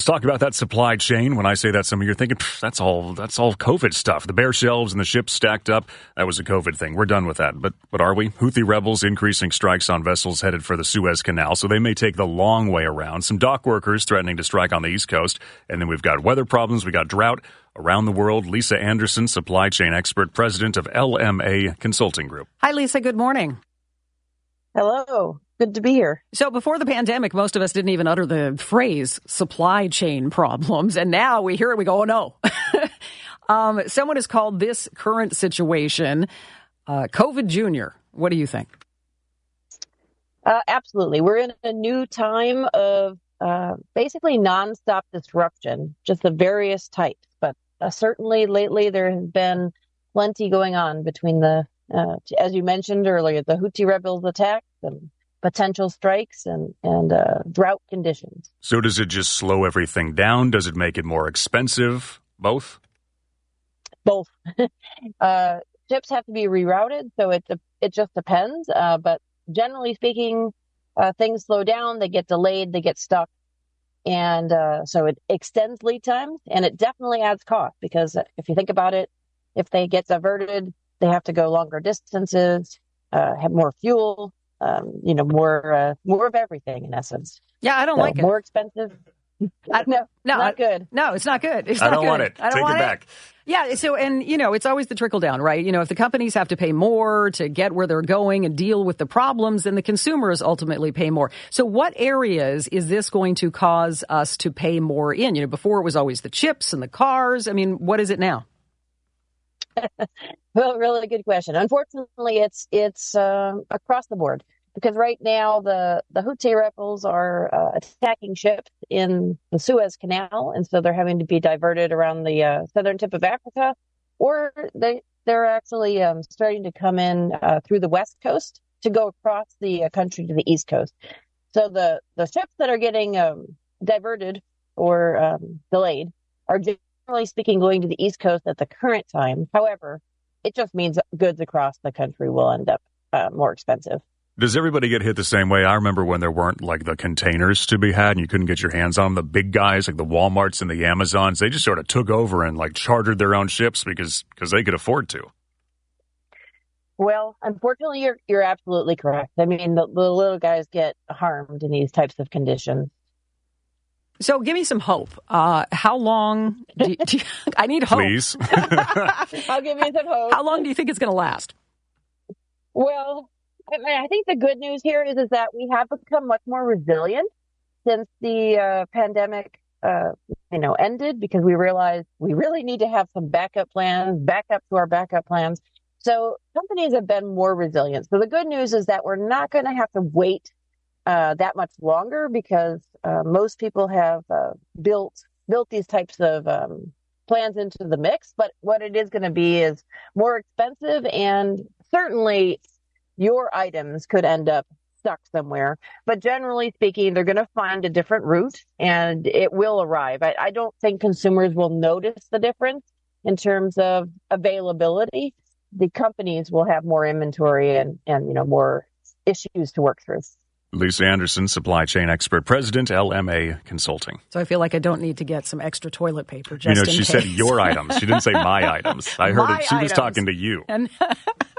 talk about that supply chain. When I say that, some of you are thinking, that's all COVID stuff. The bare shelves and the ships stacked up, that was a COVID thing. We're done with that. But are we? Houthi rebels increasing strikes on vessels headed for the Suez Canal, so they may take the long way around. Some dock workers threatening to strike on the East Coast. And then we've got weather problems. We got drought around the world. Lisa Anderson, supply chain expert, president of LMA Consulting Group. Hi, Lisa. Good morning. Hello. Good to be here. So before the pandemic, most of us didn't even utter the phrase supply chain problems. And now we hear it, we go, oh, no. Someone has called this current situation COVID Junior. What do you think? Absolutely. We're in a new time of basically nonstop disruption, just of various types. But certainly lately there has been plenty going on between as you mentioned earlier, the Houthi rebels attacks and potential strikes and drought conditions. So does it just slow everything down? Does it make it more expensive? Both? Both. Ships have to be rerouted, so it just depends. But generally speaking, things slow down, they get delayed, they get stuck. And so it extends lead times, and it definitely adds cost because if you think about it, if they get diverted, they have to go longer distances, have more fuel, more of everything in essence. Yeah, I don't like it. More expensive. No, not good. No, it's not good. I don't want it. Take it back. Yeah. So, and it's always the trickle down, right? If the companies have to pay more to get where they're going and deal with the problems, then the consumers ultimately pay more. So what areas is this going to cause us to pay more in? Before it was always the chips and the cars. I mean, what is it now? Well, really good question. Unfortunately, it's across the board because right now the Houthi rebels are attacking ships in the Suez Canal, and so they're having to be diverted around the southern tip of Africa, or they're actually starting to come in through the west coast to go across the country to the east coast. So the ships that are getting diverted or delayed are generally speaking going to the east coast at the current time. However, it just means goods across the country will end up more expensive. Does everybody get hit the same way? I remember when there weren't like the containers to be had and you couldn't get your hands on them. The big guys like the Walmarts and the Amazons, they just sort of took over and like chartered their own ships because they could afford to. Well, unfortunately, you're absolutely correct. I mean, the little guys get harmed in these types of conditions. So give me some hope. How long I need hope. Please. I'll give you some hope. How long do you think it's going to last? Well, I think the good news here is that we have become much more resilient since the pandemic, ended because we realized we really need to have some backup plans, backup to our backup plans. So companies have been more resilient. So the good news is that we're not going to have to wait that much longer because most people have built these types of plans into the mix. But what it is going to be is more expensive, and certainly your items could end up stuck somewhere. But generally speaking, they're going to find a different route, and it will arrive. I don't think consumers will notice the difference in terms of availability. The companies will have more inventory and more issues to work through. Lisa Anderson, supply chain expert, president, LMA Consulting. So I feel like I don't need to get some extra toilet paper just in case. She said your items. She didn't say my items. I heard my it. She was items. talking to you. And